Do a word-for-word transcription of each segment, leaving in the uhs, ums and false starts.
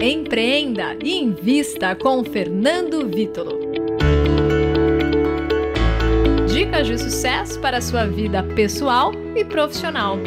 Empreenda e invista com Fernando Vítolo. Dicas de sucesso para a sua vida pessoal e profissional.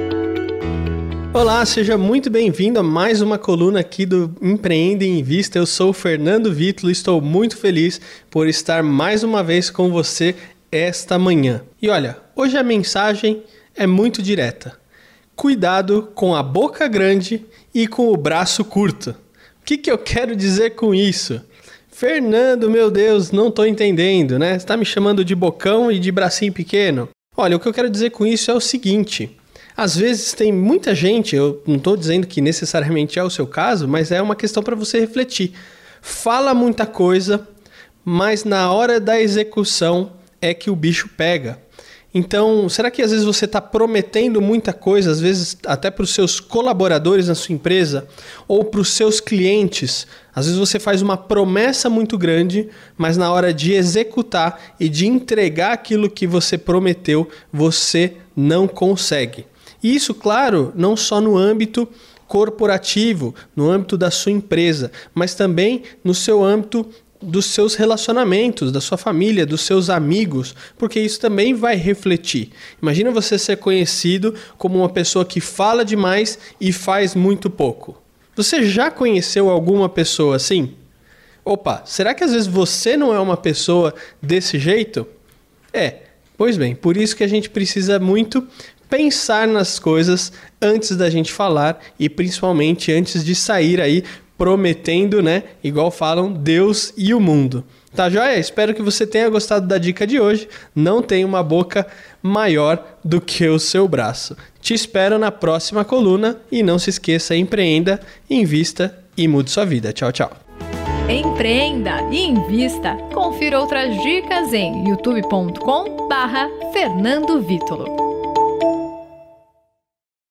Olá, seja muito bem-vindo a mais uma coluna aqui do Empreenda e Invista. Eu sou o Fernando Vítolo e estou muito feliz por estar mais uma vez com você esta manhã. E olha, hoje a mensagem é muito direta. Cuidado com a boca grande e com o braço curto. O que, que eu quero dizer com isso? Fernando, meu Deus, não estou entendendo, né? Você está me chamando de bocão e de bracinho pequeno? Olha, o que eu quero dizer com isso é o seguinte. Às vezes tem muita gente, eu não estou dizendo que necessariamente é o seu caso, mas é uma questão para você refletir. Fala muita coisa, mas na hora da execução é que o bicho pega. Então, será que às vezes você está prometendo muita coisa, às vezes até para os seus colaboradores na sua empresa ou para os seus clientes? Às vezes você faz uma promessa muito grande, mas na hora de executar e de entregar aquilo que você prometeu, você não consegue. E isso, claro, não só no âmbito corporativo, no âmbito da sua empresa, mas também no seu âmbito dos seus relacionamentos, da sua família, dos seus amigos, porque isso também vai refletir. Imagina você ser conhecido como uma pessoa que fala demais e faz muito pouco. Você já conheceu alguma pessoa assim? Opa, será que às vezes você não é uma pessoa desse jeito? É, pois bem, por isso que a gente precisa muito pensar nas coisas antes da gente falar e principalmente antes de sair aí prometendo, né? Igual falam, Deus e o mundo. Tá joia? Espero que você tenha gostado da dica de hoje. Não tem uma boca maior do que o seu braço. Te espero na próxima coluna e não se esqueça, empreenda, invista e mude sua vida. Tchau, tchau. Empreenda e invista. Confira outras dicas em youtube ponto com barra Fernando Vítolo.